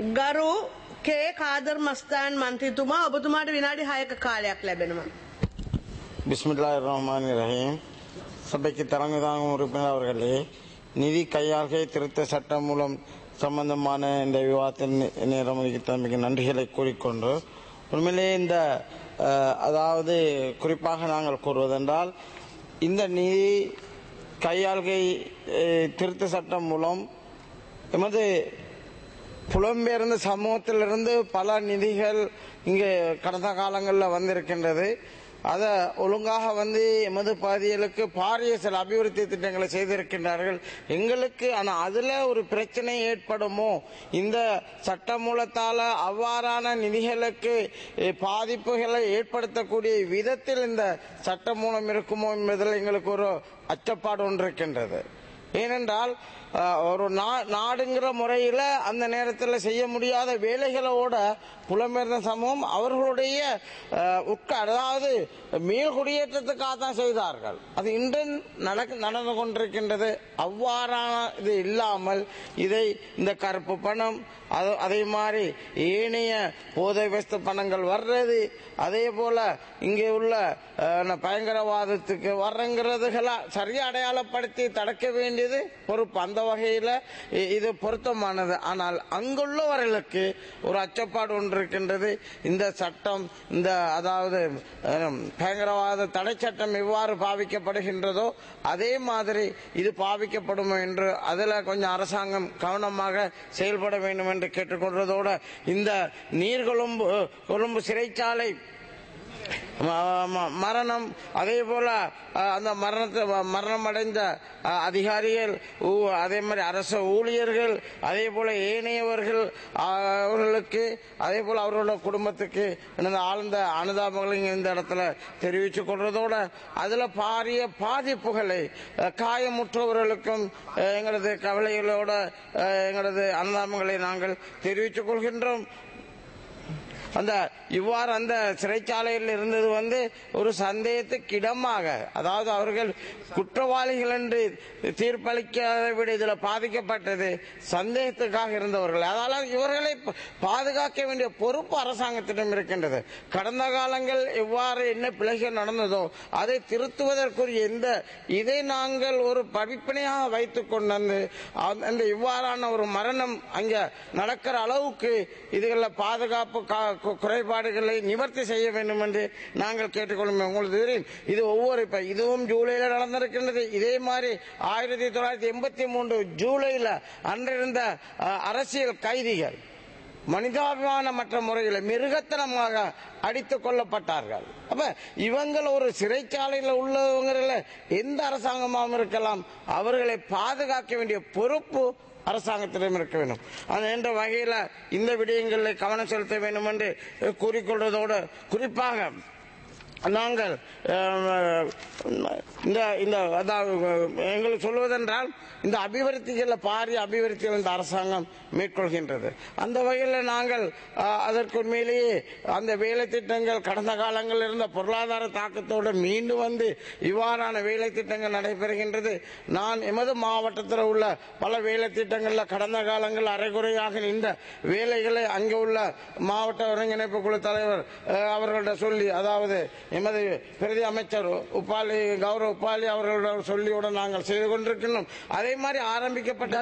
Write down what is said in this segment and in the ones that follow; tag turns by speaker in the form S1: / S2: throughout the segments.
S1: ගරු කේ කාදර් මස්තාන් මන්ත්‍රීතුමා ඔබතුමාට විනාඩි 6ක කාලයක් ලැබෙනවා.
S2: பிஸ்மில்லாஹிர் ரஹ்மானிர் ரஹீம். சபைக்கு தலைமை தாங்கும் உறுப்பினர் அவர்களே, நிதி கையாள்கை திருத்த சட்டம் மூலம் சம்பந்தமான இந்த விவாதத்தில் நேரம் ஒதுக்கித்தமைக்கு நன்றிகளை கூறிக்கொண்டு, உண்மையிலேயே இந்த அதாவது குறிப்பாக நாங்கள் கூறுவதென்றால், இந்த நிதி கையாள்கை திருத்த சட்டம் மூலம் எமது புலம்பெயர்ந்த சமூகத்திலிருந்து பல நிதிகள் இங்கே கடந்த காலங்களில் வந்திருக்கின்றது. அதை ஒழுங்காக எமது பகுதிகளுக்கு பாரிய சில அபிவிருத்தி திட்டங்களை செய்திருக்கின்றார்கள். எங்களுக்கு ஆனால் அதில் ஒரு பிரச்சனை ஏற்படுமோ, இந்த சட்ட மூலத்தால் அவ்வாறான நிதிகளுக்கு பாதிப்புகளை ஏற்படுத்தக்கூடிய விதத்தில் இந்த சட்ட மூலம் இருக்குமோ என்பதில் எங்களுக்கு ஒரு அச்சப்பாடு ஒன்று இருக்கின்றது. ஏனென்றால் ஒரு நாடுங்கிற முறையில் அந்த நேரத்தில் செய்ய முடியாத வேலைகளோட புலம்பெயர்ந்த சமூகம் அவர்களுடைய அதாவது மேல் குடியேற்றத்துக்காக தான் செய்தார்கள். அது இன்று நடந்து கொண்டிருக்கின்றது. அவ்வாறான இது இல்லாமல் இதை இந்த கருப்பு பணம் அதே மாதிரி ஏனைய போதை வஸ்து பணங்கள் வர்றது, அதே போல இங்கே உள்ள பயங்கரவாதத்துக்கு வர்றங்கிறதுகளை சரியா அடையாளப்படுத்தி தடுக்க வேண்டியது பொறுப்பு. அந்த வகையில் இது பொருத்தமானது. ஆனால் அங்குள்ளவர்களுக்கு ஒரு அச்சப்பாடு ஒன்று இருக்கின்றது. இந்த சட்டம், இந்த அதாவது பயங்கரவாத தடை சட்டம் எவ்வாறு பாவிக்கப்படுகின்றதோ அதே மாதிரி இது பாவிக்கப்படுமோ என்று அதில் கொஞ்சம் அரசாங்கம் கவனமாக செயல்பட வேண்டும் என்று கேட்டுக்கொள்வதோடு, இந்த நீர்கொழும்பு சிறைச்சாலை மரணம், அதே போல அந்த மரணம் அடைந்த அதிகாரிகள், அதே மாதிரி அரசு ஊழியர்கள், அதே போல ஏனையவர்கள் அவர்களுக்கு, அதே போல அவர்களோட குடும்பத்துக்கு ஆழ்ந்த அனுதாபங்களை இந்த இடத்துல தெரிவித்துக் கொள்வதோடு, அதுல பாரிய பாதிப்புகளை காயமுற்றவர்களுக்கும் எங்களது கவலைகளோட எங்களது அனுதாபங்களை நாங்கள் தெரிவித்துக் கொள்கின்றோம். இவ்வாறு அந்த சிறைச்சாலையில் இருந்தது ஒரு சந்தேகத்துக்கு இடமாக, அதாவது அவர்கள் குற்றவாளிகள் என்று தீர்ப்பளிக்காத விட இதில் பாதிக்கப்பட்டது சந்தேகத்துக்காக இருந்தவர்கள். அதனால் இவர்களை பாதுகாக்க வேண்டிய பொறுப்பு அரசாங்கத்திடம் இருக்கின்றது. கடந்த காலங்கள் எவ்வாறு என்ன பிழைகள் நடந்ததோ அதை திருத்துவதற்குரிய இதை நாங்கள் ஒரு படிப்பினையாக வைத்துக் கொண்டு அந்த இவ்வாறான ஒரு மரணம் அங்க நடக்கிற அளவுக்கு இதுகளில் பாதுகாப்பு குறைபாடுகளை நிவர்த்தி செய்ய வேண்டும் என்று நாங்கள் கேட்டுக்கொள்ளும். உங்களுக்கு தெரியும், இது இதுவும் ஜூலையில நடந்திருக்கின்றது. இதே மாதிரி 1983 ஜூலையில அன்றிருந்த அரசியல் கைதிகள் மனிதாபிமானமற்ற முறையில் மிருகத்தனமாக அடித்துக் கொல்லப்பட்டார்கள். அப்ப இவங்கள் ஒரு சிறைச்சாலையில் உள்ளவங்கள எந்த அரசாங்கமாகவும் இருக்கலாம், அவர்களை பாதுகாக்க வேண்டிய பொறுப்பு அரசாங்கத்திடம் இருக்க வேண்டும். என்ற வகையில் இந்த விடயங்களில் கவனம் செலுத்த வேண்டும் என்று கூறிக்கொள்வதோடு, குறிப்பாக நாங்கள் எங்களுக்கு சொல்வதென்றால், இந்த அபிவிருத்திகளில் பாரிய அபிவிருத்திகள் இந்த அரசாங்கம் மேற்கொள்கின்றது. அந்த வகையில் நாங்கள் அதற்கு உண்மையிலேயே அந்த வேலை திட்டங்கள் கடந்த காலங்களில் இருந்த பொருளாதார தாக்கத்தோடு மீண்டும் இவ்வாறான வேலை திட்டங்கள் நடைபெறுகின்றது. நான் எமது மாவட்டத்தில் உள்ள பல வேலை திட்டங்களில் கடந்த காலங்கள் அரைகுறையாக இந்த வேலைகளை அங்கே உள்ள மாவட்ட ஒருங்கிணைப்பு குழு தலைவர் அவர்களிடம் சொல்லி, அதாவது எமது பிரதி அமைச்சர் கௌரவ உப்பாலி அவர்களிடம் சொல்லியுடன் நாங்கள் செய்து கொண்டிருக்கின்றோம். அதே மாதிரி ஆரம்பிக்கப்பட்ட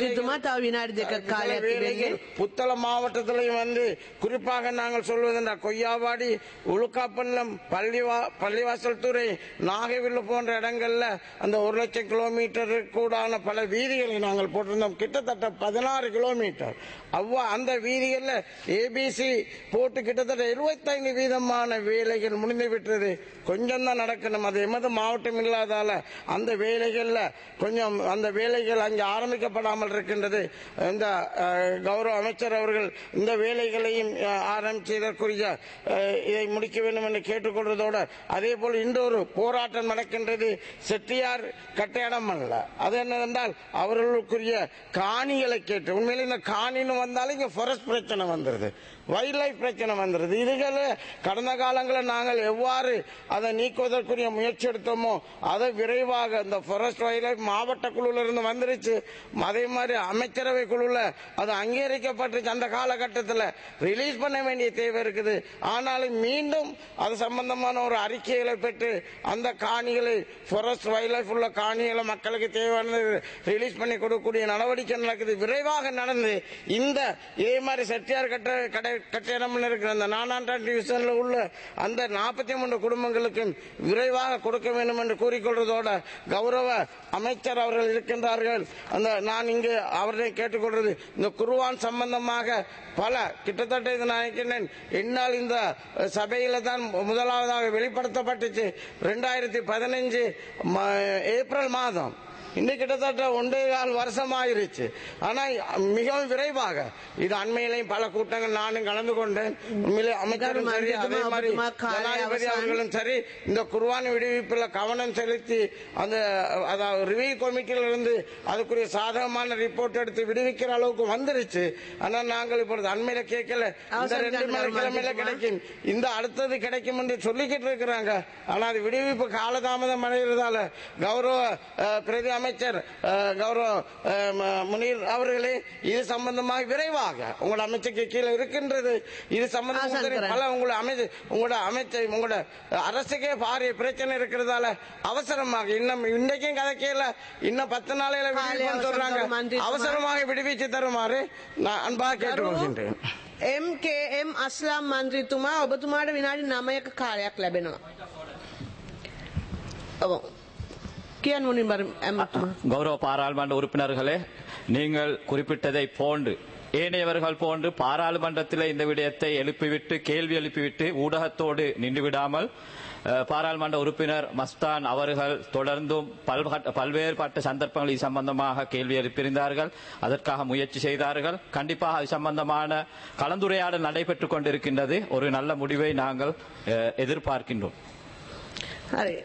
S2: புத்தள மாவட்டத்திலையும் குறிப்பாக நாங்கள் சொல்வதென்றால் கொய்யாவாடி, உளுக்காப்பள்ளம், பள்ளிவாசல் துறை, நாகைவில்லு போன்ற இடங்கள்ல அந்த 1 லட்சம் கிலோமீட்டர் கூடான பல வீதிகளை நாங்கள் போட்டிருந்தோம். கிட்டத்தட்ட 16 கிலோமீட்டர் அந்த வீதிகளில் ஏபிசி போட்டு கிட்டத்தட்ட 75% வேலைகள் முடிந்துவிட்டது. கொஞ்சம் தான் நடக்கணும். அது எமது மாவட்டம் இல்லாதால அந்த வேலைகள்ல கொஞ்சம் அந்த வேலைகள் அங்கே ஆரம்பிக்கப்படாமல் இருக்கின்றது. இந்த கௌரவ அமைச்சர் அவர்கள் இந்த வேலைகளையும் ஆரம்பித்து இதற்குரிய இதை முடிக்க வேண்டும் என்று கேட்டுக்கொள்வதோடு, அதே போல் இன்றொரு போராட்டம் நடக்கின்றது. செட்டியார் கட்டையிடம் அல்ல, அது என்னவென்றால் அவர்களுக்குரிய காணிகளை கேட்டு, உண்மையில இந்த காணின்னு வந்தாலும் இங்க ஃபாரஸ்ட் பிரச்சனை வந்துருது, வைல்ட் லைஃப் பிரச்சனை வந்துருது. இதுகளை கடந்த காலங்களில் நாங்கள் எவ்வாறு எவ்வாறு அதை நீக்குவதற்குரிய முயற்சி எடுத்தோமோ அதை விரைவாக இந்த ஃபாரஸ்ட் வைல்ட் மாவட்ட குழுல இருந்து வந்துருச்சு. அதே மாதிரி அமைச்சரவை குழுல அது அங்கீகரிக்கப்பட்டு அந்த காலகட்டத்தில் ரிலீஸ் பண்ண வேண்டிய தேவை இருக்குது. ஆனாலும் மீண்டும் அது சம்பந்தமான ஒரு அறிக்கைகளை பெற்று அந்த காணிகளை ஃபாரஸ்ட் வைல்ட் லைஃப் உள்ள காணிகளை மக்களுக்கு தேவையானது ரிலீஸ் பண்ணி கொடுக்கக்கூடிய நடவடிக்கை நடக்குது. விரைவாக நடந்து இந்த இதே மாதிரி செட்டியார் கட்டிடம் இருக்கிற அந்த 4ஆம் டிவிஷன்ல உள்ள அந்த 43 குடும்பங்களுக்கு விரைவாக கொடுக்க வேண்டும் என்று கூறிக்கொள்வதோட கௌரவ அமைச்சர் அவர்கள் இருக்கின்றார்கள். அந்த நான் இங்கு அவர்களை கேட்டுக்கொள்வது இந்த குர்ஆன் சம்பந்தமாக பல கிட்டத்தட்ட இது நான் நினைக்கிறேன் என்னால் இந்த சபையில தான் முதலாவதாக வெளிப்படுத்தப்பட்டுச்சு 2015 ஏப்ரல் மாதம். இன்னைக்கு கிட்டத்தட்ட 1.25 வருஷம் ஆயிருச்சு. ஆனா மிகவும் விரைவாக இது அண்மையிலையும் பல கூட்டங்கள் நானும் கலந்து கொண்டேன். அமைச்சரும் சரி அதே மாதிரி ஜனாதிபதி அவர்களும் சரி இந்த குர்ஆன் விடுவிப்பில் கவனம் செலுத்தி அந்த ரிவ்யூ கமிட்டியில இருந்து அதுக்குரிய சாதகமான ரிப்போர்ட் எடுத்து விடுவிக்கிற அளவுக்கு வந்துருச்சு. ஆனா நாங்கள் இப்பொழுது அண்மையில கேட்கல இந்த 2 கிழமையில கிடைக்கும் இந்த அடுத்தது கிடைக்கும் என்று சொல்லிக்கிட்டு இருக்கிறாங்க. ஆனா அது விடுவிப்பு காலதாமதம் அடைகிறதால கௌரவ பிரதி அமைச்சர் கௌரவ முனீர் அவர்களே இது சம்பந்தமாக விரைவாக உங்களோட அமைச்சருக்கு கீழே இருக்கின்றது. இது சம்பந்தமாக பல உங்களோட அமைச்சர் உங்களோட அரசுக்கே பாரிய பிரச்சனை இருக்கிறதால அவசரமாக இன்னும் இன்றைக்கும் கதைக்கல இன்னும் 10 நாளையில விடுவிப்பு சொல்றாங்க. அவசரமாக விடுவிச்சு தருமாறு நான் அன்பாக கேட்டுக்கொள்கின்றேன்.
S1: MKM අස්ලාම් මන්ත්‍රීතුමා ඔබතුමාට විනාඩි 9ක කාලයක් ලැබෙනවා.
S3: கௌரவ பாராளுமன்ற உறுப்பினர்களே, நீங்கள் குறிப்பிட்டதை போன்று ஏனையவர்கள் போன்று பாராளுமன்றத்தில் இந்த விடயத்தை எழுப்பிவிட்டு கேள்வி எழுப்பிவிட்டு ஊடகத்தோடு நின்றுவிடாமல் பாராளுமன்ற உறுப்பினர் மஸ்தான் அவர்கள் தொடர்ந்தும் பல்வேறுபட்ட சந்தர்ப்பங்களில் சம்பந்தமாக கேள்வி எழுப்பியிருந்தார்கள். அதற்காக முயற்சி செய்தார்கள். கண்டிப்பாக அது சம்பந்தமான கலந்துரையாடல் நடைபெற்றுக் கொண்டிருக்கின்றது. ஒரு நல்ல முடிவை நாங்கள் எதிர்பார்க்கின்றோம்.